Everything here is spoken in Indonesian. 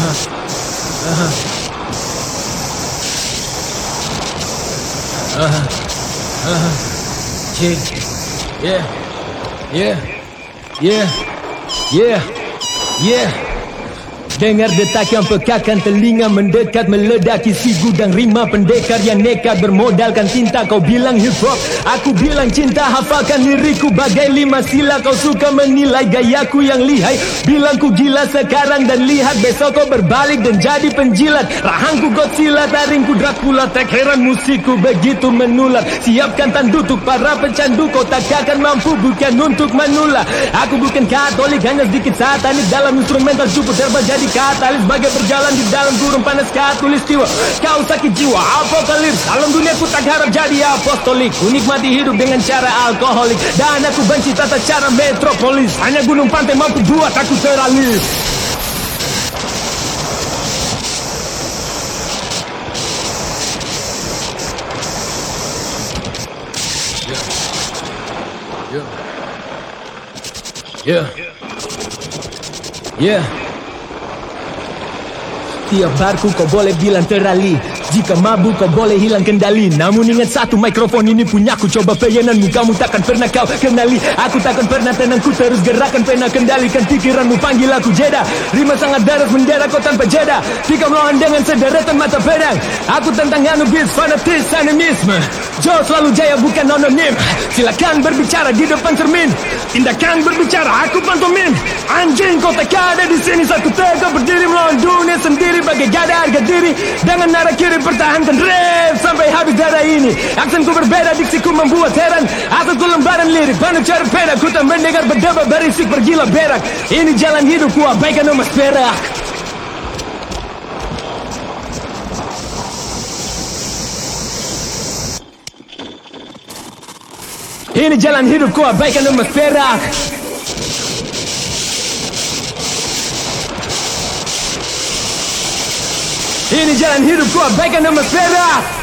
Yeah, yeah, yeah, yeah, yeah. Dengar detak yang pekakan telinga mendekat meledaki si gudang rima pendekar yang nekat bermodalkan tinta. Kau bilang hip hop, aku bilang cinta. Hafalkan liriku bagai 5 sila. Kau suka menilai gayaku yang lihai. Bilang ku gila sekarang dan lihat besok kau berbalik dan jadi penjilat. Rahangku Godzilla, taringku Dracula. Tak heran musikku begitu menular. Siapkan tandu untuk para pecandu. Kau tak akan mampu bukan untuk manula. Aku bukan Katolik, hanya sedikit satanik dalam instrumental cukup terbaik jadi katalis bagai berjalan di dalam gurun panas katulistiwa. Kau sakit jiwa apokalips. Dalam dunia ku tak harap jadi apostolik. Ku nikmati hidup dengan cara alkoholik. Dan aku benci tata cara metropolis. Hanya gunung pantai mampu buat aku teralis. Yeah. Yeah. Tiap barku kau boleh bilang terali. Jika mabuk kau boleh hilang kendali. Namun ingat satu, mikrofon ini punyaku. Coba peyananmu, kamu takkan pernah kau kenali. Aku takkan pernah tenang, ku terus gerakan pena. Kendalikan pikiranmu, panggil aku jeda. Rima sangat deras mendera kau tanpa jeda. Jika melawan dengan sederetan mata pedang. Aku tentang anubis, fanatis, animisme. Joe selalu jaya bukan anonim. Silakan berbicara di depan cermin. Tindakan berbicara, aku pantomim. Anjing kau tak ada di sini saat ku tega berdiri melawan dunia sendiri bagai gada harga diri. Dengan arah kiri pertahankan rap sampai habis darah ini. Aksenku berbeda, diksiku membuat heran. Asatku lembaran lirik, penuh cara peda. Ku tak mendengar berdebat berisik bergila berak. Ini jalan hidupku, abaikan emas perak. Ini jalan hidupku, abaikan emas perak. Ini jalan hidupku, abaikan emas perak.